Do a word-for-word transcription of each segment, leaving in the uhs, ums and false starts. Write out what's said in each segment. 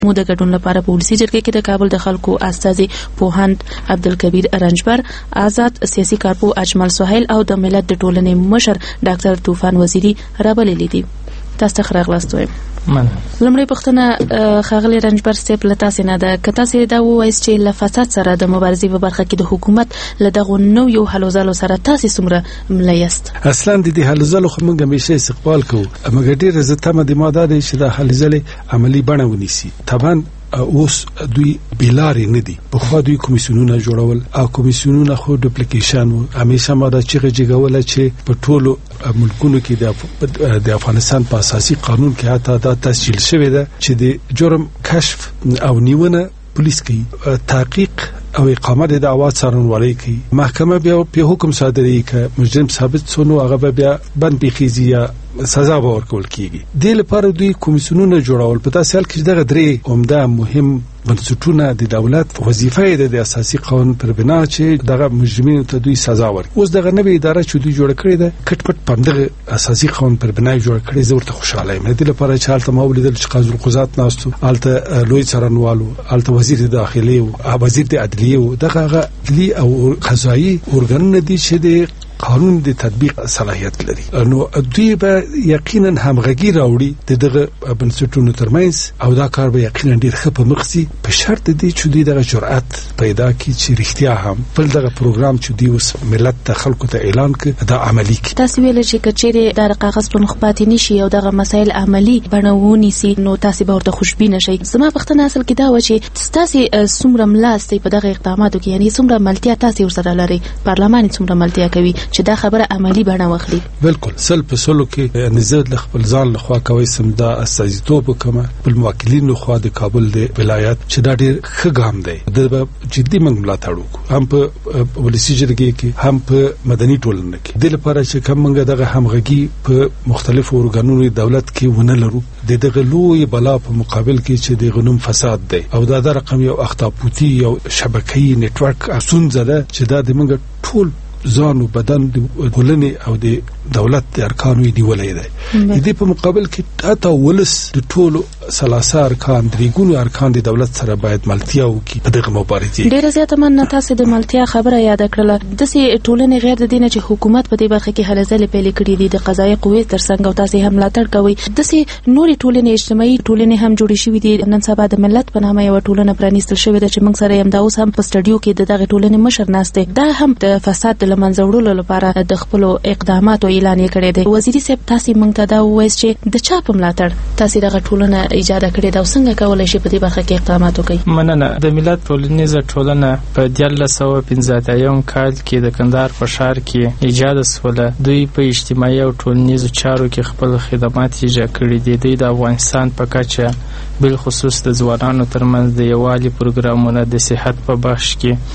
مو د ګډون لپاره په ولسی جرګه کې د کابل د خلکو استازي پوهاند عبدالکبیر رنجبر، آزاد سیاسي کارپو اجمل سهیل او د ملت د ټولنې مشر ډاکټر طوفان وزیری رابللي دي. تاسو ته راغلاست وایم. من لمړی پښتنه خاغلی رنجبر صاحب له تاسو نه ده که تاسو دا وایئ چې له فساد سره د مبارزې په برخه کې د حکومت له دغو نویو هلو ځلو سره تاسو څومره مله یاست؟ اصلا د دې هلو ځلو خو موږ همیشه استقبال کوو، مګر ډېره زه تمه د ما دا دی چې دا هلو ځلې عملي بڼه ونیسي. طبعا اوس دوی بیلارې نه دي، پخوا دوی کمیسیونونه جوړول او کمیسیونونه خو ډوپلیکیشن و. همیشه ما دا چیغه جګوله چې په ټولو ملکونو کې د افغانستان په اساسي قانون کې حتی دا تسجیل شوی ده چې د جرم کشف او نیونه پولیس کوي، تحقیق او اقامه د دعوات څارنوالۍ کوي، محکمه بیا په حکم صادروي که مجرم ثابت شو نو هغه بیا بند بخیزي یا سزا به ورکول کیږي. د لپاره دوی کمیسیونونه جوړول. په تاسو حال کې دغه درې عمده مهم بنسټونه د دولت وظیفه ده د اساسي قانون پر بنا چې دغه مجرمینو ته دوی سزا ورکړي. اوس دغه نوې اداره چې دوی جوړ کړې ده کټ پټ په دغه اساسي قانون پر بنا جوړ کړې، زه ورته خوشاله یم. د لپاره چې حالت ما ولیدل چې قاضي القضات ناستو، حالت لوی څارنوالو، حالت وزیر داخلي او وزیر د عدلیه او دغه عدلی او قضایي ارګانونه دي چې د قانون د تطبیق صلاحیت لري. نو دوی به یقینا همغږي راوړي د دغه بنسټونو ترمنځ او دا کار به یقینا ډیر ښه په مخ ځي، په شرط دی چې دوی دغه جرأت پیدا کړي چې رښتیا هم بل دغه پروګرام چې دوی اوس ملت ته خلکو ته اعلان کړي دا عملی کړي. تاسو ویل چې کچېره د کاغذ په مخ پاتې نشي او دغه مسایل عملی بڼونی سي نو تاسو به ورته خوشبینه شئ. زما پښتنه اصل کې دا و چې تاسو څومره ملاستي په دغه اقداماتو کې، یعنی څومره ملتیا تاسو ورسره لري، پارلمان څومره ملتیا کوي چې دا خبره عملی بڼه واخلي؟ بالکل سل په سلو کې نزد ل خپل ځان لخوا کوي سم دا استازیتوب کوم بل موکلینو خو د کابل د ولایت چې دا ډیر ښه ګام دی. د جدي منګ ملاتړ وکړو هم په ولسی جرګې کې هم په مدني ټولنه کې، د لپاره چې کوم منګه دغه همغږي په مختلفو ارګانونو دولت کې ونه لرو. د دغه لوی بلا په مقابل کې چې د غنوم فساد دی او دا د رقم یو اختاپوتی یو شبکه‌ای نتورک اسون زده چې دا د منګه ټول ځان او بدن د ټولنې او د دولت د ارکانو نیولې ده. دې په مقابل کې حتی ولس د ټولو ثلاثه ارکان درېګونو ارکان د دولت سره باید ملتیا وکړي په دغه مبارزه. ډیره زیاته من تاسو د ملتیا خبره یاد کړله. د سي ټولنې غیر د دینه چې حکومت په دې برخه کې هلې ځلې پیل کړې دي د قضایي قوې ترڅنګ او تاسو هم ملاتړ کوي. د سي نوري ټولنې اجتماعي ټولنې هم جوړې شوې دي. نن سبا د ملت په نامه یو ټولنه پرانیستل شوې ده چې موږ سره هم دا اوس هم په سټډیو کې د دغه ټولنې مشر ناشته. دا هم د فساد د لمنځه وړلو لپاره د خپل اقداماتو اعلان کړی دی. وزیري صاحب تاسو موږ ته دا وایي چې د چا په ملاتړ تاسو دغه ټولنه ایجاد کړې ده او څنګه کولای شي په دې برخه کې اقدامات وکړي؟ مننه. د ملت ټولنیزه ټولنه په دیارلس سوه پنځه اتیا کال کې د کندهار په ښار کې ایجاد شوه. دوی په اجتماعي او ټولنیزو چارو کې خپل خدمات ایجاد کړي دي. دوی د افغانستان په کچه بل خصوص د ځوانانو ترمنځ د یووالي پروګرامونه د صحت په بخش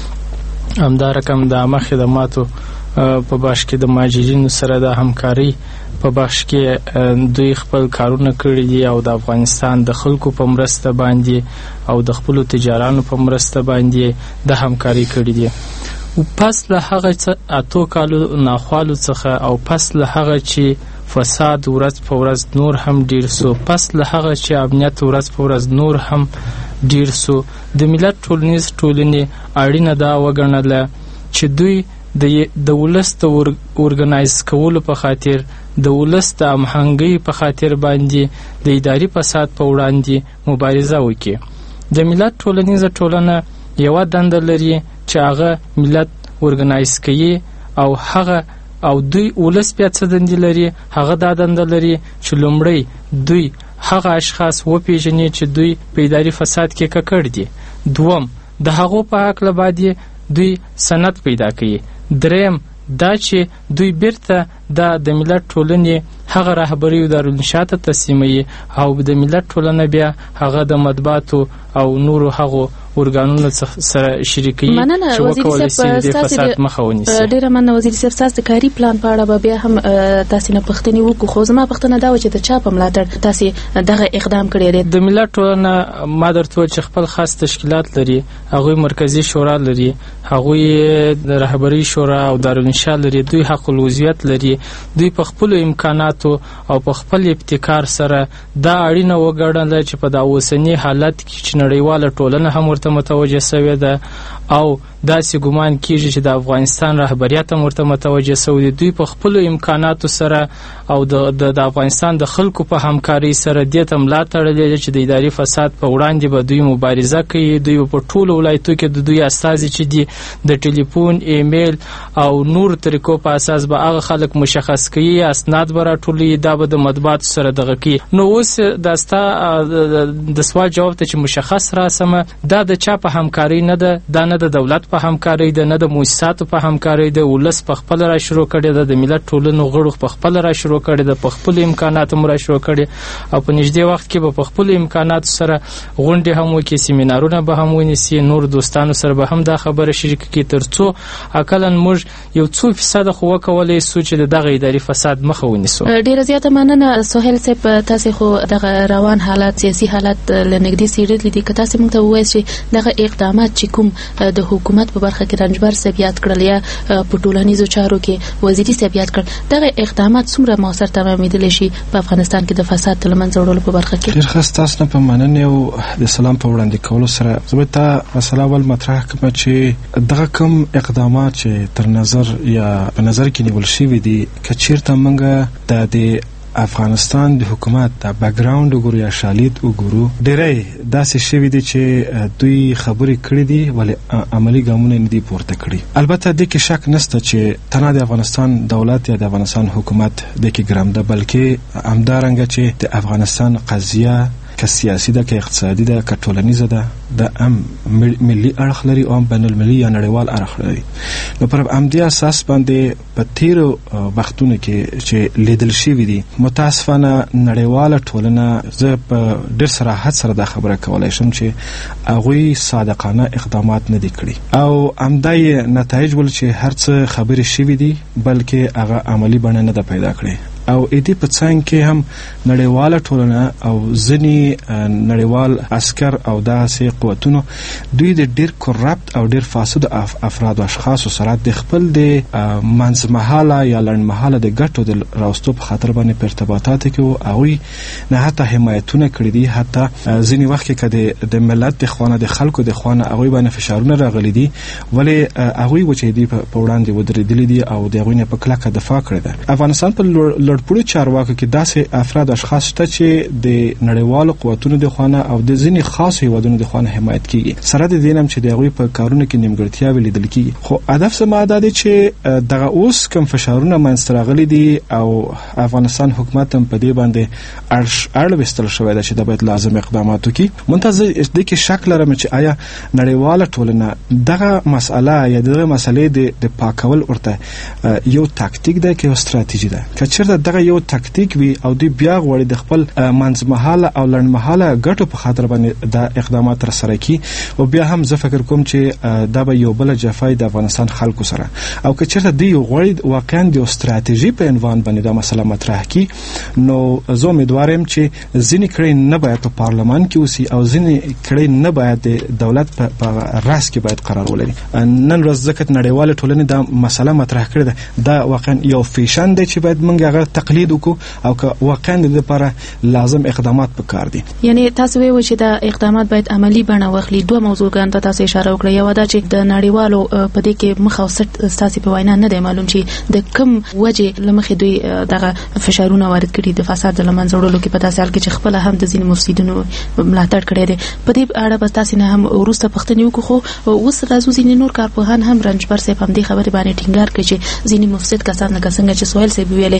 کې همدا رقم د عامه خدماتو په بخش کې د مهاجرینو سره د همکاري په بخش کې دوی خپل کارونه کړی دي او د افغانستان د خلکو په مرسته باندې او د خپل تجارانو په مرسته باندې د همکاري کړی دي. او پس له هغه اتو کالو ناخوالو څخه او پس له هغه چې فساد ورځ په ورځ نور هم ډیر سو، پس له هغه چې امنیت ورځ په ورځ نور هم ډیر سو، د ملت ټولنیز ټولنې اړینه دا وګڼله چې دوی د ولس د اورګنایز کولو په خاطر د ولس د همغږۍ په خاطر باندې د اداري فساد په وړاندې مبارزه وکړي. د ملت ټولنیزه ټولنه یوه دنده لري چې هغه ملت اورګنایز کوي او هغه او دوی ولس بیا څه دندې لري، هغه دا دنده لري چې لومړی دوی هغه اشخاص وپیژني چې دوی په اداري فساد کې ککړ دي. دوم د هغو په هکله باندې دوی سند پیدا کوي. دریم دا چې دوی بیرته د د ملت ټولنې هغه رهبري او دارالانشاء ته تسلیموي او د ملت ټولنه بیا هغه د مطبوعاتو او نورو هغو ورګانونو سره شریکي چې وکولای شي د فساد مخه ونیسي. ډیره مننه وزیر صاحب، تاسو د کاري پلان په اړه به بیا هم تاسو نه پښتني وکړو، خو زما پښتنه دا و چې د چا په ملاتړ تاسو دغه اقدام کړی دی؟ د ملت ټولنه ما درته چې خپل خاص تشکیلات لري، هغه مرکزی شورا لري، هغه د رهبری شورا او دارالانشا لري، دوی حق العضویت لري، دوی په خپل امکاناتو او په خپل ابتکار سره دا اړینه وګڼله چې په دا اوسنی حالت کې چې نړیواله ټولنه هم ورته متوجه شوې ده او داسې ګمان کیږي چې د افغانستان رهبریت هم ورته متوجه شوی دی، دوی په خپل امکاناتو سره او د د افغانستان د خلکو په همکاري سره دې ته ملا تړلې چې د اداري فساد په وړاندې به دوی مبارزه کوي. دوی په ټولو ولایتو کې د دوی استازي چې دي د ټلیفون، ایمیل او نور طریقو په اساس به هغه خلک مشخص کوي، اسناد به راټولوي، دا به د مطبوعاتو سره دغه کوي. نو اوس دا ستا د سوال جواب ته چې مشخص راسمه، دا د چا په همکاري نه ده، دا نه د دولت په همکاري ده، نه د مؤسساتو په همکاري ده، ولس په خپل را شروع کړي ده، د ملت ټولنو غړو په خپل را شروع کړي ده، په خپل امکاناتو را شروع کړي او په نږدې وخت کې به په خپل امکاناتو سره غونډې هم وکړي، سیمینارونه به هم ونیسي، نور دوستانو سره به هم دا خبره شریک کړي ترڅو اقلا موږ یو څو فیصد خو وکولای سو چې دغه اداري فساد مخه ونیسو. ډیره زیاته مننه سهیل صاحب، تاسو خو دغه روان حالات، سیاسي حالات لنګدي سیریدل دي، که تاسو موږ ته ووایئ چې دغه اقدامات چې کوم د حکومت په برخه کې رنجبر صاحب یاد کړل یا په ټولنیزو چارو کې وزیري صاحب یاد کړل، دغه اقدامات څومره موثر تمامېدلی شي په افغانستان کې د فساد د له منځه وړلو په برخه کې؟ ډېر ښه، تاسو نه په مننې او د سلام په وړاندې کولو سره زه به ته مسله اول مطرح کړم چې دغه کوم اقدامات چې تر نظر یا په نظر کې نیول شوي دي، که چېرته موږ د افغانستان د حکومت د بیکګراوند وګورو یا شالید وګورو، ډېری داسې شوي دي چې دوی خبرې کړې دي ولې عملي ګامونه نه دي پورته کړي. البته دې کې شک نشته چې تنها د افغانستان دولت یا د افغانستان حکومت دې کې ګرم ده، بلکې همدارنګه چې د افغانستان قضیه که سیاسي ده، که اقتصادي ده، که ټولنیزه ده، د ام ملي اړخ لري او بین المللي یا نړیوال اړخ لري. نو پر همدې اساس باندې په تیرو وختونو کې چې لیدل شوي دي، متاسفانه نړیواله ټولنه زه په ډېر صراحت سره دا خبره کولی شم چې هغوی صادقانه اقدامات نه دي کړي او همدا یې نتایج ول چې هر څه خبرې شوي دي بلکې هغه عملي بڼه نه ده پیدا کړې. او اې دې په څنګ کې هم نړیواله ټولنه او ځینې نړیوال عسکر او داسې قوتونو دوی د ډېر کرپټ او ډېر فاسد افراد او اشخاصو سره د خپل د منځمهاله یا لنډمهاله د ګټو د راوستو په خاطر باندې په ارتباطات کې وو، هغوی نه حتی حمایتونه کړي دي، حتی ځینې وخت کې د ملت د خوا نه د خلکو د خوا نه هغوی باندې فشارونه راغلي دي، ولې هغوی و چې دوی په وړاندې ودرېدلي دي او د هغوی نه په کلکه دفاع کړې ده. افغانستان په لوړپوړو چارواکو کې داسې افراد اشخاص شته چې د نړیوالو قوتونو د خوا نه او د ځینې خاصو هیوادونو د خوا نه حمایت کیږي، سره د دې نه چې د هغوی په کارونو کې نیمګړتیاوې لیدل کیږي. خو هدف زما دا دی چې دغه اوس کوم فشارونه منځته راغلي دي او افغانستان حکومت هم په دې باندې اړ وستل شوی ده چې د باید لازم اقدامات وکړي. منتظر دې کې شک لرم چې آیا نړیواله ټولنه دغه مسأله یا دغه مسلې د پاکول ورته یو تاکتیک ده که یو ستراتیژي ده؟ که چیرته دغه یو تاکتیک وي او دوی بیا غواړي د خپل منځمهاله او لنډمهاله ګټو په خاطر باندې دا اقدامات ترسره کړي، او بیا هم زه فکر کوم چې دا به یو بل جفای د افغانستان خلکو سره، او که چیرته دوی غواړي واقعا د استراتیژي په عنوان باندې دا مسله مطرح کړي، نو زه امیدوارم چې ځینې کړۍ نه باید په پارلمان کې اوسي او ځینې کړۍ نه باید د دولت په راس کې باید قرار ولري. نن ورځ ځکه نړیواله ټولنې دا مسله مطرح کړې ده، دا واقعا یو فیشن دی چې باید موږ هغه تقلید وکړو او که واقعا د لپاره لازم اقدامات پکار دي. یعنی تاسو وایئ چې دا اقدامات باید عملی بڼه واخلي. دوه موضوعګان ته تاسو اشاره وکړه، یو دا چې د نړیوالو په دې کې مخ او سټ تاسو په وینا نه دی معلوم چې د کوم وجه لمخې دوی دغه فشارونه وارد کړي د فساد د لمنځه وړلو کې، په تاسو حال کې چې خپل هم د ځینې مفسدینو ملاتړ کړی دی. په دې اړه به تاسو نه هم وروسته پښتني وکړو، خو اوس راځو ځینې نور کارپوهان هم رنجبر صاحب هم دې خبرې باندې ټینګار کوي چې ځینې مفسد کسان لکه څنګه چې سهیل صاحب ویلې اوس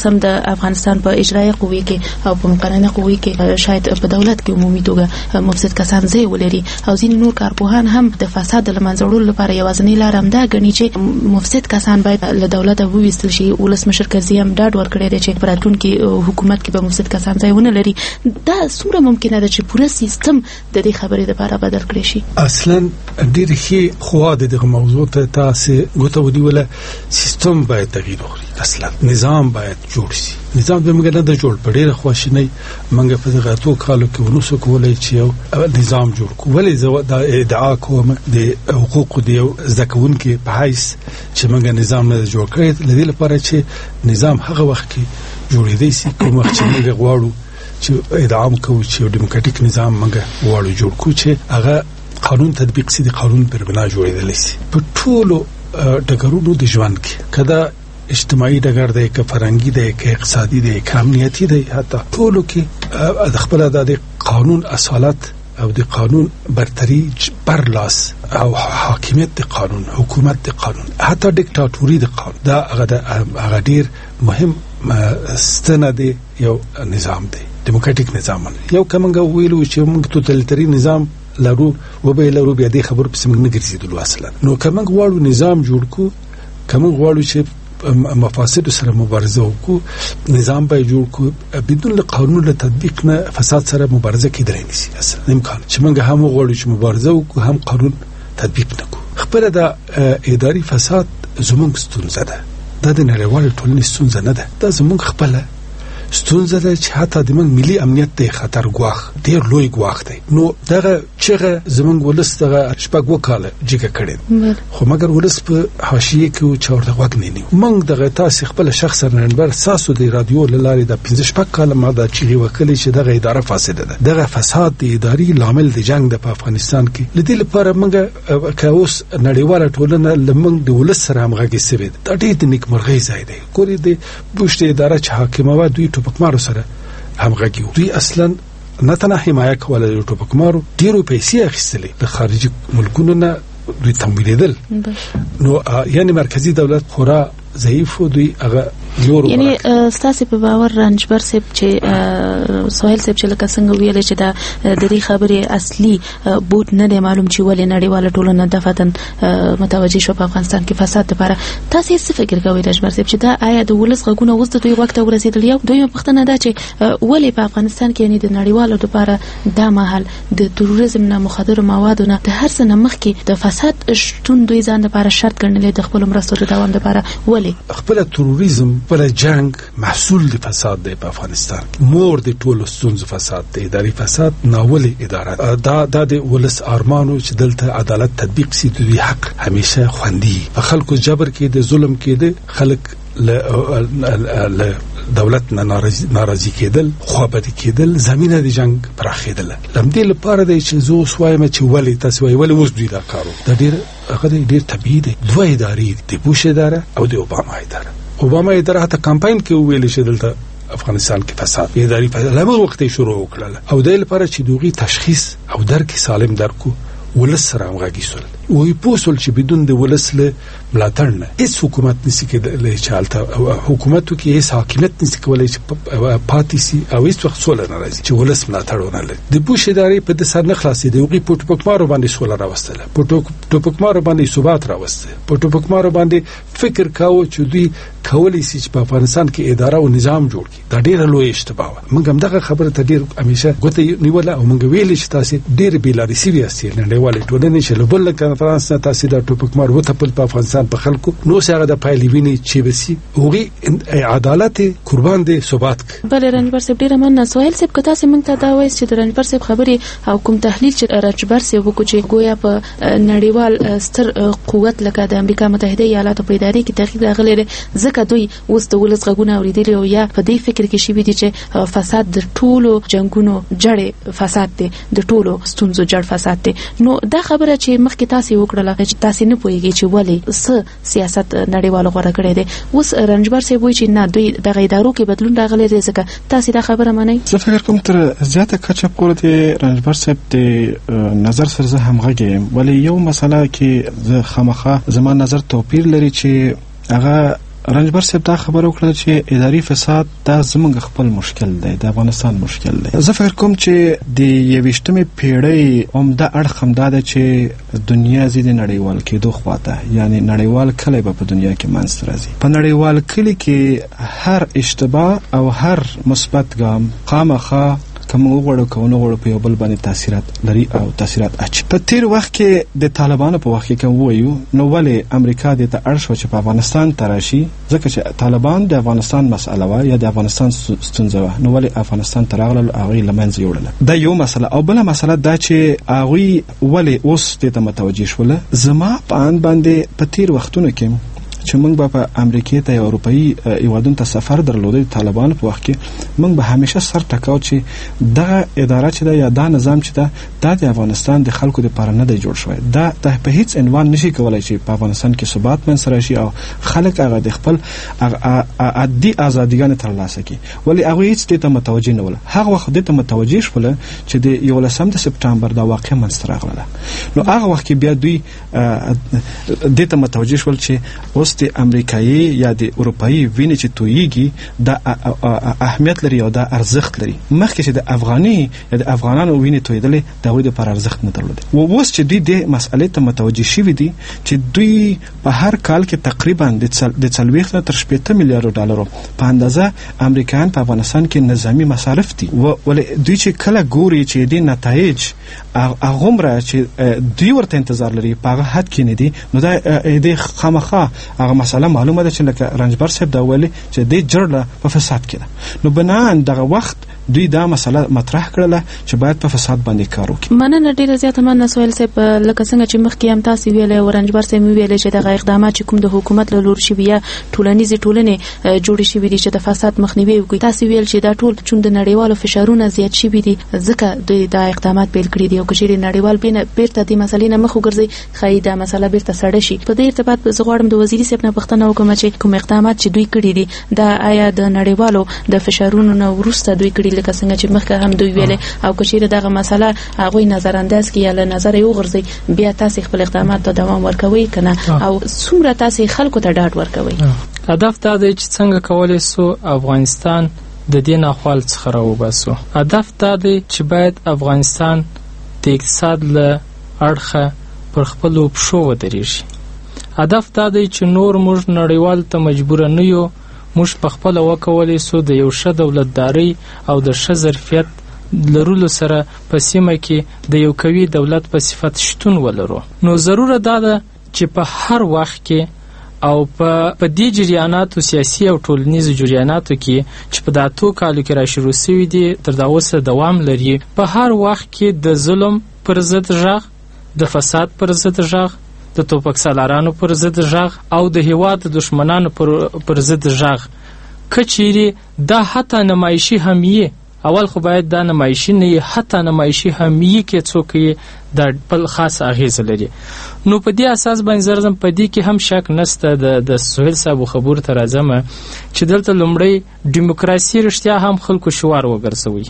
هم د افغانستان په اجرایي قوې کې او په مقننه قوې کې شاید په دولت کې عمومي توګه مفسد کسان ځای ولري او ځینې نور کارپوهان هم د فساد د له منځه وړلو لپاره یوازینۍ لار همدا ګڼي چې مفسد کسان باید له دولته وویستل شي. ولسمشر کرزي هم ډاډ ورکړی دی چې په راتلونکي حکومت کې به مفسد کسان ځای ونه لري. دا څومره ممکنه ده چې پوره سیستم د دې خبرې لپاره بدل کړی شي؟ اصلا ډېر ښه خوا د دغه موضوع ته تاسو ګوته ونیوله. سیستم باید تغییر وکړي، اصلا نظام باید جوړ شي. نظام به موږ نه د جوړ په ډېره خواشینۍ موږ په دغه اتو کالو کې ونوسو کولای چې یو نظام جوړ کړو. ولې زه دا ادعا کوم د حقوقو د یو زده کوونکي په حیث چې موږ نظام نه جوړ کړی، د دې لپاره چې نظام هغه وخت کې جوړېدی سي کوم وخت چې موږ غواړو چې ادعا کوو چې یو ډیموکراټیک نظام موږ غواړو جوړ کړو چې هغه قانون تطبیق سي، د قانون پر بنا جوړېدلی سي. په ټولو ډګرونو د ژوند کې کدا اجتماعي ډګر دی، که فرهنګي دی، که اقتصادي دی، که امنیتي دی، حتی ټولو کې د خپل د قانون اصالت او د قانون برتری برلاس او حاکمیت د قانون، حکومت د قانون، حتی ډیکټاتوري د قانون، دا هغه ډیر مهم ستنه دی یو نظام دی، ډیموکراټیک نظام. یو کومه ویلو چې موږ توتالیتاري نظام لرو و به لرو بیا د خبر په سیمه نه ګرځیدلو. اصلا نو کومه غواړو نظام جوړ کو، کومه غواړو چې مفاسد سره مبارزه وکړو، نظام به جوړ کو بدون قانون له تطبیق نه فساد سره مبارزه کیدای نشي. اصلا امکان چې موږ هم غواړو چې مبارزه وکړو هم قانون تطبیق نکړو. خپل د اداري فساد زموږ ستونزه ده، دا د نړیوال ټولنې ستونزه نه ده، دا زموږ خپل ستونزه ده چې حتی د موږ ملي امنیت ته خطر ګواښ ډیر لوی ګواښ دی. نو دغه چېغه زموږ ولس دغه شپږ وکاله جګه کړي، خو مګر ولس په حاشیه کې چې ورته غوږ نه نیو. موږ دغه تاسو خپل شخصا ننبر ساسو د رادیو لاري د پنځه شپږ کاله ما دا چې وکړي چې دغه اداره فاسده ده. دغه فساد د اداري لامل د جنگ د افغانستان کې لدې لپاره موږ کاوس نړیواله ټولنه لمنګ د ولس سره همغږي سوي. دا ډېر د نیکمرغۍ ځای دی. ګورې د بوشت اداره چې حاکمه و دوی ټوپکمارو سره همغږي و. دوی اصلا نه تنه حمایه کوله د ټوپکمارو، ډیرو پیسې اخیستلې د خارجي ملکونو نه دوی تمویلېدل. نو یعنی مرکزی دولت خورا ضعیف و دوی هغه یورو. یعنی ستاسو په باور رنجبر صاحب چې سهیل صاحب چې لکه څنګه ویل چې دا د دې خبرې اصلي بود نه دی معلوم چې ولې نړیواله ټولنه دفتن متوجه شو په افغانستان کې فساد لپاره. تاسو څه فکر کوئ رنجبر صاحب چې دا آیا د ولس غږونه اوس د دوی وخت ورسېدل؟ یو دویمه پوښتنه ده چې ولې په افغانستان کې یعنی د نړیوالو لپاره دا مهال د تروریزم نه، مخدر موادو نه، د هر څه نه مخکې د فساد شتون دوی ځان لپاره شرط ګڼلی د خپل مرستو د دوام لپاره؟ ولې خپل تروریزم بل جنگ محصول د فساد دی په افغانستان کې. مور د ټولو ستونزو فساد دی، اداري فساد، ناولي اداره. دا د ولس ارمانو چې دلته عدالت تطبیق سي، د حق همیشه خوندي. په خلکو جبر کې د ظلم کې د خلک له دولت نه ناراضي کېدل، خوابدي کېدل، زمينه د جنگ پراخېدل. لمدې لپاره د چې زو سوایم چې ولې تاسو وایي ولې اوس دوی دا کارو. دا ډېر هغه ډېر طبيعي دی. دوه ادارې د بوش اداره او د اوباما اداره. اوباما اداره حتی کمپاین کې ویل چې دلته افغانستان کې فساد اداري فساد لمر وخت شروع وکړل او د لپاره چې دوی تشخیص او درک سالم درکو ولس سره همغږي سول. وی پوسول چې بدون د ولس له ملاتړ نه هیڅ حکومت نشي کېدلی چې حالته حکومتو کې هیڅ حاکمیت نشي کولای چې پاتې سي او هیڅ وخت سول نه راځي چې ولس ملاتړ ونه لري. د بوش ادارې په د سر نه خلاصې دی. وګي په ټوپکمارو باندې سول راوستله، په ټوپکمارو باندې ثبات راوسته، په ټوپکمارو باندې فکر کاوه چې دوی کولی شي چې په افغانستان کې اداره او نظام جوړ کړي. دا ډیره لوی اشتباه و. موږ هم دغه خبره ته ډیر همیشه ګوته نیوله او موږ ویل چې تاسو ډیر بیلاري سوي یاستئ. نړیوالې ټولنې چې لبل کنفرانس نه تاسو د ټوپکمار وته په افغانستان په خلکو نو څنګه د پایلیویني چې وسی اوغي عدالت قربان دي ثبات. بل رنجبر صاحب ډیر من سوال صاحب کته سیمه ته دا وایي چې رنجبر صاحب خبري او کوم تحلیل چې رنجبر صاحب وکړي چې گویا په نړیوال ستر قوت لکه د امریکا متحده ایالاتو په ادارې کې تغییر راغلی دی، ځکه دوی اوس د ولس غږونه اوریدلي او یا په دې فکر کې شوي دي چې فساد د ټولو جنگونو جړې فساد دی، د ټولو ستونزو جړ فساد دی. نو دا خبره چې مخکې تاسو وکړه چې تاسو نه پوهیږئ چې ولې څه سیاست نړیوالو غوړه کړی دی. اوس رنجبر صاحب وایي چې نه دوی د ادارو کې بدلون راغلی دی، ځکه تاسو دا خبره منئ. زه فکر کوم تر زیاته کچه پورې د رنجبر صاحب د نظر سره زه همغږی یم، ولی یو مسله کې زه خامخا زما نظر توپیر لري چې هغه رنجبر صاحب دا خبره وکړه چې اداري فساد دا زموږ خپل مشکل دی، د افغانستان مشکل دی. زه فکر کوم چې د یویشتمې پیړۍ عمده اړخ همدا ده چې دنیا زیات نړیوال کېدو خواته، یعنی نړیوال کلی به په دنیا کې منځته راځي. په نړیوال کلی کې هر اشتباه او هر مثبت ګام خامخا کوم وګړو کوونه وګړو په یو بل باندې تاثیرات لري او تاثیرات اچي. په تیر وخت کې د طالبانو په وخت کې کوم وایو نو ولې امریکا د ته اړ شو چې په افغانستان تراشي، ځکه چې طالبان د افغانستان مسأله و یا د افغانستان ستونزه و، نو ولې افغانستان تراغله هغه لمنځه یوړل. دا یو مسله. او بل مسله دا چې هغه ولې اوس ته متوجه شول. زما په ان باندې په تیر وختونو کې چې موږ به په امریکا ته او اروپאי هیوادونو ته سفر درلودی طالبان په وخت کې موږ به همیشه سر ټکاو چې دا اداره چې دا یا دا نظام چې دا د افغانستان د خلکو لپاره نه دی جوړ شوی. دا ته په هیڅ عنوان نشي کولای چې په افغانستان کې ثبات منځ راشي او خلک هغه د خپل عادي ازادیګان ترلاسه کړي. ولی هغه هیڅ ته متوجه نه ول. هغه وخت ته متوجه شول چې د یولسم د سپټمبر دا واقع منځ راغله. نو هغه وخت کې بیا دوی د ته متوجه شول چې اوس د امریکایي یا د اروپאי وینې چې تویږي دا اهمیت لري او دا ارزښت لري. مخکې چې د افغاني یا د افغانانو وینې تویدلې دا وې د پر ارزښت نه درلود. و اوس چې دوی د مسئلې ته متوجه شوي دي چې دوی په هر کال کې تقریبا د څلوېښت تر شپېته میلیارډ ډالرو په اندازه امریکایان په افغانستان کې نظامی مصارف دي. ولې دوی چې کله ګوري چې د نتایج هغومره چې دوی ورته انتظار لري په هغه حد کې نه دي، نو دا د خامخا هغه مسله معلومه ده چې لکه رنجبر صاحب دا ویلي چې د جړله په فساد کې ده. نو بنان دغه وخت دوی دا مسله مطرح کړله چې باید په فساد باندې کار وکړي. مننه ډیره زیاته مننه سویل صاحب. لکه څنګه چې مخکې هم تاسو ویلې او رنجبر صاحب ویلې چې دغه اقدامات چې کوم د حکومت له لوري شوي یا ټولنیزې ټولنې جوړې شوي دي چې د فساد مخنیوي وکړي، تاسو ویل چې دا ټول چې د نړیوالو فشارونه زیات شوي دي ځکه دوی دا اقدامات پیل کړي دي او کچېرې نړیوال بینه بیرته د مسلې نه مخ وګرځي خای دا مسله بیرته سړه شي. په دې ارتباط زه غواړم د وزیر صاحب نه پوښتنه وکړم چې کوم اقدامات چې دوی کړي دي دا آیا د نړیوالو د فشارونو نه وروسته دوی کړي لکه څنګه چې مخکې هم دوی ویلې او کچېرې دغه مسله هغوی نظر انداز کړي یا له نظره یې وغورځي بیا تاسو خپل اقدامات ته دوام ورکوي که نه او څومره تاسو خلکو ته ډاډ ورکوي؟ هدف دا دی چې څنګه کولی سو افغانستان د دې ناخوال څخه راوباسو. هدف دا دی چې باید افغانستان د اقتصاد له اړخه پر خپلو پښو ودرېږي. هدف دا دی چې نور موږ نړیوال ته مجبور نه یو، موږ په خپله وکولی سو د یو ښه دولتدارۍ او د ښه ظرفیت لرلو سره په سیمه کې د یو قوي دولت په صفت شتون ولرو. نو ضروره دا ده چې په هر وخت کې او په دې جریاناتو سیاسي او ټولنیزو جریاناتو کې چې په داتو کالو کې را شروع شوي دي تر دا اوسه دوام لري، په هر وخت کې د ظلم پر ضد غږ، د فساد پر ضد غږ، د توپک سالارانو پر ضد غږ او د هېواد د دشمنانو پر, پر ضد غږ که چیرې دا حتی نمایشي هم یې، اول خو باید دا نمایشي نه یې، حتی نمایشي هم یې کې څوک یې دا بل خاص اغیزه لري. نو په دې اساس باندې زرزم په دې کې هم شک نشته د د سهیل صاحب خبرو ته راځم چې دلته لومړی دیموکراسي رښتیا هم خلکو شوار وګرځوي،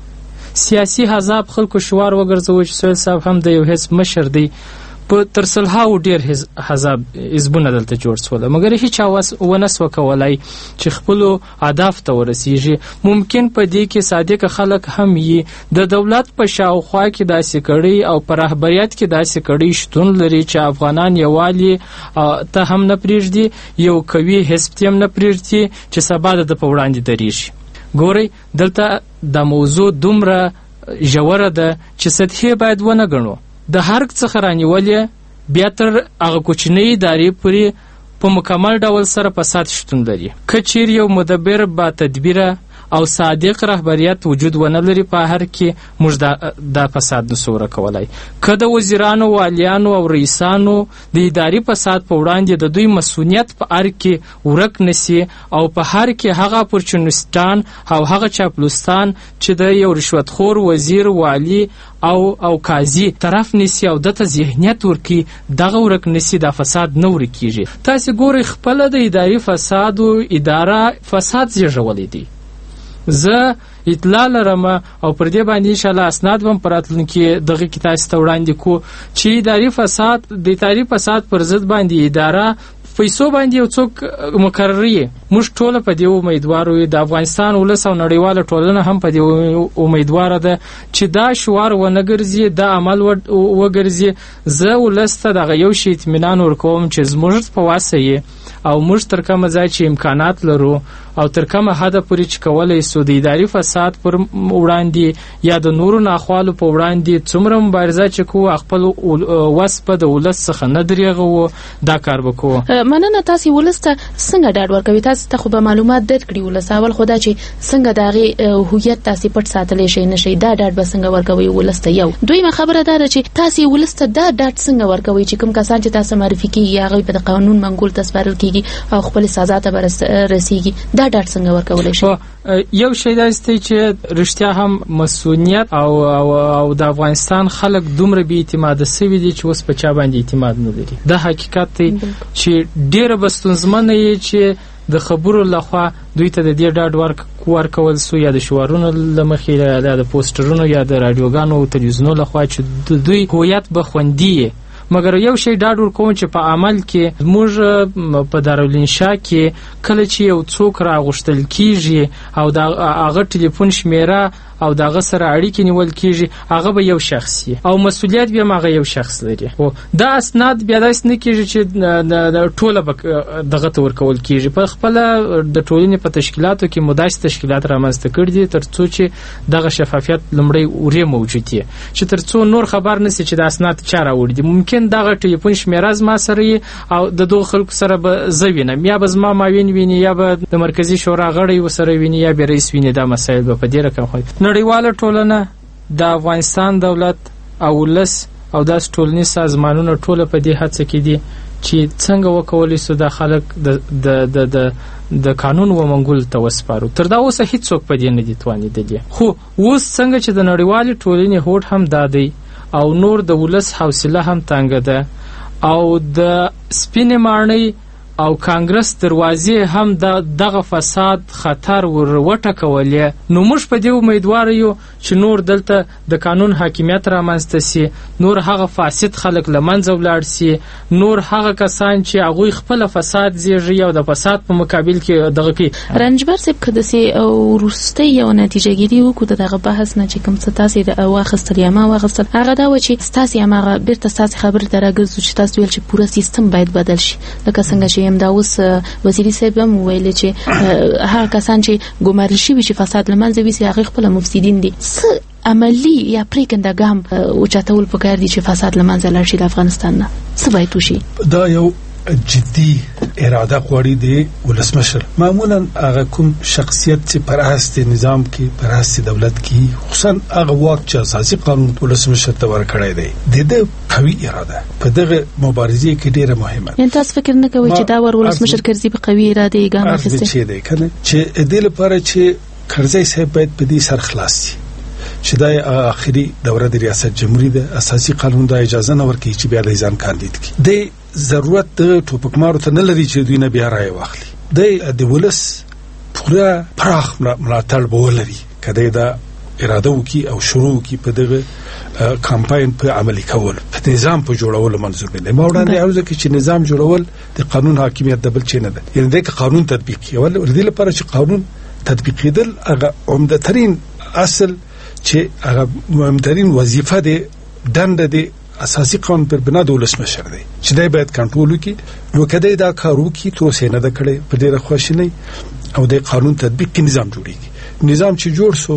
سیاسي حزب خلکو شوار وګرځوي چې سهیل صاحب هم د یو حزب مشر دی. په تر سلهاو ډېر حزب حزبونه دلته جوړ سول، مګر هیچا ونه سوه کولی چې خپلو اهداف ته ورسیږي. ممکن په دې کې صادق خلک هم یي، د دولت په شاوخوا کې داسې کړي او په رهبریت کې داسې کړي شتون لري چې افغانان یووالي ته هم نه پرېږدي، یو قوي حزب ته هم نه پرېږدي چې سبا د په وړاندې درېږي. ګورئ دلته دا موضوع دومره ژوره ده چې سطحي باید ونه ګڼو. د هر څخه رانیولې بیا تر هغه کوچنۍ ادارې پورې په مکمل ډول سره فساد شتون لري. که چیرې یو مدبر با تدبیره او صادق رهبریت وجود ونه لري په هر کې موږ دا, دا فساد نسو ورکولی. که د وزیرانو، والیانو او رئیسانو د اداري فساد په وړاندې د دوی مسؤلیت په هر کې ورک نسی او په هر کې هغه اپورچونیستان او هغه چاپلوستان چې د یو رشوتخور وزیر، والی او او قاضي طرف نسی او دته ذهنیت ورکی دغه ورک نسی دا فساد نه ورکیږي. تاسو ګورئ خپل د اداري فساد او اداره فساد زیږولی دی. زه اطلاع لرم او پر دې باندې ان شاء الله اسناد هم پراتلونکي دغه کې تاسو ته وړاندې کو چې اداري فساد د اداري فساد پر ضد باندې اداره پیسو باندې یو څوک مقرري موږ ټول په دې امیدوارو د افغانستان ولس او نړیواله ټولنه هم په دې امیدواره ده چې دا شوار ونه ګرځي دا عمل وګرځي زه ولس ته دغه یو شی اطمینان ورکوم چې زموږ په واسه یې او موږ تر کومه ځای چې امکانات لرو او تر کومه حده پورې چې کولی سو د اداري فساد پر وړاندې یا د نورو ناخوالو په وړاندې څومره مبارزه چې کوو خپل وس په د ولس څخه نه درېږو دا کار به کوو. مننه. تاسې ولس ته څنګه ډاډ ورکوي؟ تاسې ته خو به معلومات درکړي ولس، اول خو دا چې څنګه د هغې هویت تاسې پټ ساتلی شئ نه شئ، دا ډاډ به څنګه ورکوئ ولس ته؟ یو دویمه خبره دا ده چې تاسې ولس ته دا ډاډ څنګه ورکوئ چې کوم کسان چې تاسو معرفي کېږي هغوی په د قانون منګول ته سپارل کېږي او خپل سزا ته رسیږي، دا ډاډ څنګه ورکولی شي؟ یو شی دا دی چې رښتیا هم مسؤلیت او او د افغانستان خلک دومره بې اعتماده سوي دي چې اوس په چا باندې اعتماد نه لري. دا حقیقت دی چې ډېره به ستونزمنه یې چې د خبرو لخوا دوی ته د دې ډاډ ورکول سو یا د شعارونو له مخې یا د پوسټرونو یا د راډیوګانو او تلویزیونونو لخوا چې د دوی هویت به خوندي یې. مګر یو شی ډاډ ورکوم چې په عمل کې موږ په دارالانشا کې کله چې یو څوک راغوښتل کیږي او د هغه ټلیفون شمیره او دغه سره اړیکې نیول کیږي هغه به یو شخص او مسؤلیت به هغه یو شخص لري. او دا اسناد بیا داسې نه کیږي چې د ټوله دغه ته ورکول کیږي. په خپل د ټولنې په تشکیلاتو کې مداسي تشکیلات رامنځته کړي دي ترڅو چې دغه شفافیت لمړی ورې موجود وي چې ترڅو نور خبر نشي چې د اسناد چا راوړي دي. ممکن دغه ټلیفون شمیره زما سره او د دوه خلکو سره به زه وینم یا به زما ماوین ویني یا به د مرکزی شورا غړی وسره ویني یا به رئیس ویني. دا مسایل به په دې رقم خو نړیواله ټولنه د افغانستان دولت او ولس او داس ټولنیز سازمانونه ټول په دې هڅه کې دي چې څنګه وکولای سو د خلک د د د د د قانون و منګول ته وسپارو. تر دا اوسه هیڅوک په دې نه دي توانیدلی. خو اوس څنګه چې د نړیوالې ټولنې هوډ هم دادی او نور د ولس حوصله هم تنګه ده او د سپینې ماڼۍ او کانګرس دروازې هم د دغه فساد خطر ور وټکولې، نو موږ په دې امیدوار یو چې نور دلته د قانون حاکمیت رامنځته سي، نور هغه فاسد خلک له منځه ولاړ سي، نور هغه کسان چې هغوی خپل فساد زیږي او د فساد په مقابل کې دغه کې رنجبر صاحب که داسې او وروستۍ یو نتیجه ګیري وکړو د دغه بحث نه چې کوم څه تاسې واخیستل یا ما واخیستل، هغه دا و چې ستاسې هماغه بیرته ستاسې خبرې ته راګرځو چې تاسو ویل چې پوره سیستم باید بدل شي، لکه څنګه چې یم دا اوس وزیري صاحب هم ویل چې هغه کسان چې ګمارل شوي چې فساد له منځه ویسي هغوی خپله مفسدین دي. څه عملي یا پرېکنده ګام اوچتول پکار دي چې فساد له منځه لاړ شي له افغانستان نه؟ څه باید وشي؟ دا یو جدي اراده غواړي د ولسمشر. معمولا هغه کوم شخصیت چې پر اساس نظام کې پر اساس دولت کې خصوصا هغه واک چې اساسي قانون ولسمشر ته ورکړی دی د دې قوي اراده په دغه مبارزې کې ډیره مهمه. یعنې تاسو فکر نه کوئ چې دا ور ولسمشر کرزي په قوي اراده یې ګام اخیستی چې دی کنه چې د لپاره چې کرزي صاحب باید په دې سر خلاص شي چې دا اخري دوره د ریاست جمهوریت د اساسي قانون د اجازه نه ورکړي چې بیا د ځان کاندید کړي. د ضرورت د ټوپکمارو ته نه لري چې دوی نه بیا راي واخلي. د د ولس پوره پراخ ملاتړ به ولري کله دا اراده وکي او شروع وکي په دغه کمپاین په عملي کول په نظام په جوړولو منظور دی. ما وړاندې عاوزه کې چې نظام جوړول د قانون حاکمیت د بل چي نه ده، یعنی د قانون تطبیق کول ولې لپاره چې قانون تطبیق کېدل هغه عمده ترين اصل چې هغه مهمترین وظیفه دی دنده دی اساسي قانون پر بنا د ولسمشر دی چې دای باید کنټرول وکړي. نو کله دا کار وکړي تو سینه د کړي په ډیره خوشنۍ او د قانون تطبیق کې نظام جوړیږي. نظام چې جوړ سو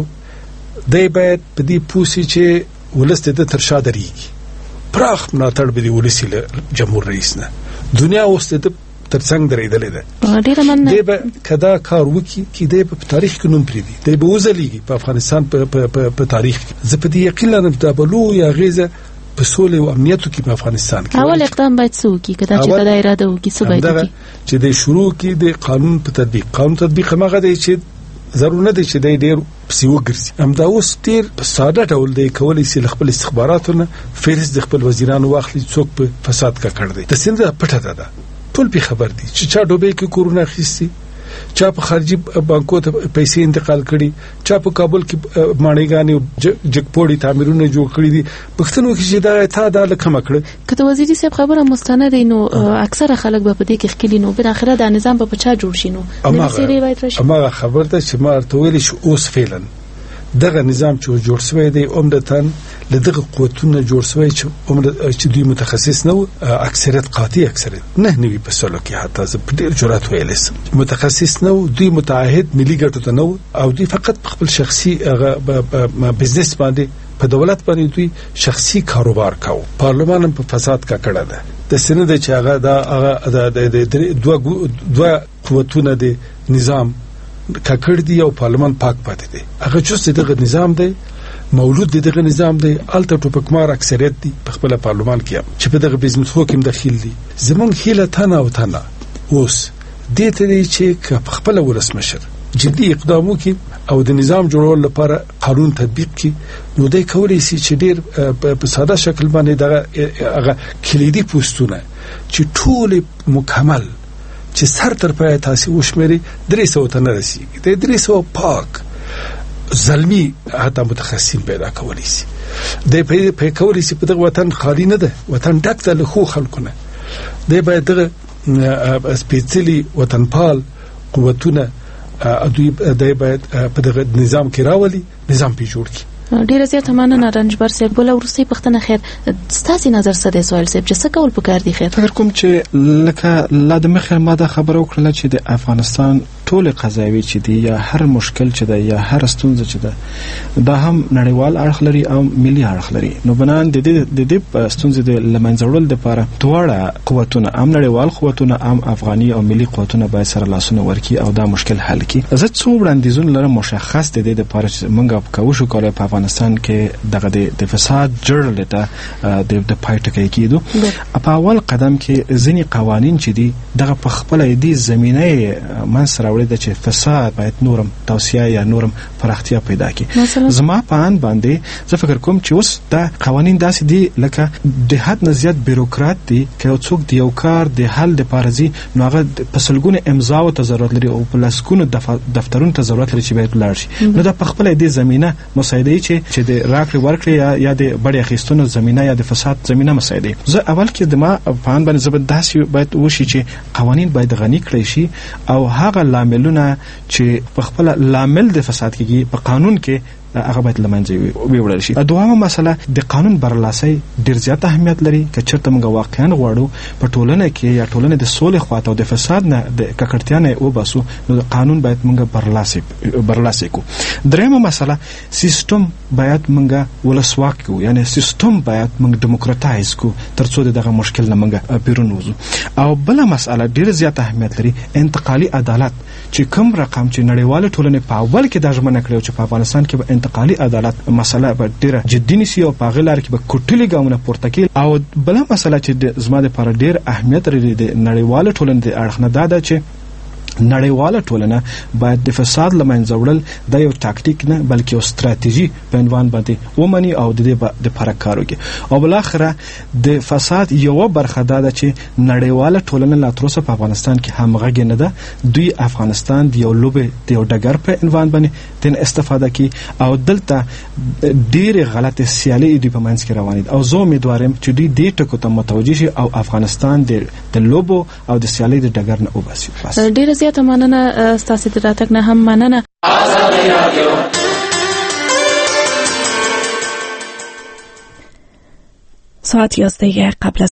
دای باید په دې پوسی چې ولست د ترشا درېږي پراخ ملاتړ به دی ولسی جمهور رئیس نه دنیا اوس د ترڅنګ درېدلې ده. ډیره مننه. دی به کدا کار وکړي چې دی په تاریخ کې نوم پریدي دی به وزلیږي په افغانستان په په تاریخ کې. زه په دې یقین لرم چې دا بلو یا غیزه په سولې او امنیت کې په افغانستان کې اول اقدام باید څه وکړي کدا چې دا اراده وکړي څه باید وکړي چې د شروع کې د قانون په تطبیق قانون تطبیق هغه دی چې ضرور نه دی چې د ډیر پسې وګرځي. هم دا اوس ډیر په ساده ډول دی کولای شي خپل استخباراتونه فهرست د خپل وزیرانو واخلي څوک په فساد کا کړ دی. د سند پټه ده ټول په خبر دي چې چا ډوبې کې کورونه خيسي چا په خارجي بانکو ته پیسې انتقال کړي، چا په کابل کې ماڼیګانې جګپوړي تعمیرونه جوړ کړي دي. پښتنو کې چې دا تا دا لکه مکړه کته وزیري صاحب خبره مستنده نو اکثره خلک به په دې کې خکلی نو بل اخره دا نظام په چا جوړ شي نو د سری روایت راشي. اما خبر ده چې ما ورته ویل شو اوس فعلا دغه نظام چې جوړ شوی دی عمدتاً لدغه قوتونه جوړ شوی چې عمر چې دوی متخصص نه و، اکثریت قاطع اکثریت نه نوي په سلو کې حتی زه په ډېر جرأت ویلم متخصص نه و، دوی متعهد ملي ګټو ته نه و او دوی فقط خپل شخصي بزنس باندې په دولت باندې دوی شخصي کاروبار کاوه. پارلمان هم په فساد کا کړه ده د سند چې هغه دا هغه د دوه دوه قوتونه د نظام ککړ دی او پارلمان پاک پاتې دی. هغه چې دغه نظام دی مولود دی دغه نظام دی الته ټوپکمار اکثریت دی په خپل پارلمان کې چې په دغه بزنس خو کې داخل دي. زمونږ هیله تنه او تنه اوس دې ته دی چې په خپل ولسمشر جدي اقدام وکړي او د نظام جوړول لپاره قانون تطبیق کړي، نو دوی کولی شي چې ډېر په ساده شکل باندې دغه هغه کلیدي پوسټونه چې ټول مکمل چې سر تر پای تاسو وشمري درې سوه ته نه رسیږي. د درې سوه پاک ظلمي حتی متخصصین پیدا کولی شي. د په کولی شي په دغه وطن خالی نه ده، وطن ډک ده له خو خلکونه. د باید دغه سپېڅلي وطنپال قوتونه دوی د باید په دغه نظام کې راولي، نظام پی جوړ کړي. ډیره زیاته مننه رنجبر صاحب. بل ورسې پښتنه خیر ستاسو نظر څه دی سوال صاحب چې څه کول پکار دي؟ خیر فکر کوم چې لکه لا د مخه ما دا خبر وکړه چې د افغانستان ټول قضاوی چې دی یا هر مشکل چې دی یا هر ستونزه چې ده دا هم نړیوال اړخ لري او ملي اړخ لري. نو بنان د دې د دې ستونزې د لمنځوړل لپاره دواړه قوتونه هم نړیوال قوتونه هم افغاني او ملي قوتونه باید سره لاسونه ورکړي او دا مشکل حل کړي. زه څو وړاندیزونه لرم مشخص د دې لپاره چې موږ کوو شو کولای په افغانستان کې دغه د فساد جوړل ته د د پایټکې کېدو. په اول قدم کې ځینی قوانین چې دي دغه په خپل دي زمينه منسره د چې فساد باید نورم توسعه یا نورم پراختیا پیدا کړي. زما په ان باندې زه فکر کوم چې اوس دا قوانین داسې دي لکه د حد نه زیات بیروکرات دي که څوک د یو کار د حل د پارزي نو هغه په سلګونه امضا او ضرورت لري او په لاسکونو دفترونو ته ضرورت لري چې باید لاړ شي. نو دا په خپل دي زمينه مساعده چې چې د راکړې ورکړې یا یا د بڑی اخیستونو زمينه یا د فساد زمينه مساعده. زه اول کې د ما په ان باندې زبر داسې باید وشي چې قوانین باید غني کړي شي او هغه لاملونه چې په خپل لامل د فساد کېږي په قانون کې هغه باید لمنځه ویوړل شي. دویمه مسله د قانون برلاسي ډیر زیات اهمیت لري که چېرته موږ واقعا غواړو په ټولنه کې یا ټولنه د سولې خواته او د فساد نه د ککړتیا نه وباسو نو قانون باید موږ برلاسي برلاسي کو. دریمه مسله سیستم باید موږ ولسواک کو، یعنی سیستم باید موږ ډیموکراتایز کو ترڅو دغه مشکل نه موږ بیرون وځو. او بل مسله ډیر زیات اهمیت لري انتقالي عدالت چې کوم رقم چې نړیواله ټولنه په اول کې د ژمنه کړو چې په افغانستان کې به انتقالي عدالت مسله به ډیره جدي نیسي او په غلار کې به کوټلي ګامونه پورته کړي. او بل مسله چې زما لپاره ډیر اهمیت لري د نړیواله ټولنې د اړخ نه دا ده چې نړیواله ټولنه باید د فساد لمنځه وړل د یو تاکتیک نه بلکې یو ستراتیژي په عنوان باندې ومني او د دې د فرق کار وکړي. او بل اخره د فساد یو برخه ده چې نړیواله ټولنه لا تر اوسه په افغانستان کې همغږي نه ده. دوی افغانستان د یو لوبه د یو ډګر په عنوان باندې تن استفاده کوي او دلته ډېر غلط سیالي دوی په منځ کې روان دي. او زه امیدوارم چې دوی دې ټکو ته متوجه شي او افغانستان د لوبو او د سیالي د ډګر نه وباسي. ډېر زیاته مننه ستاسو د راتګ نه هم مننه. ساعت یازده قبل از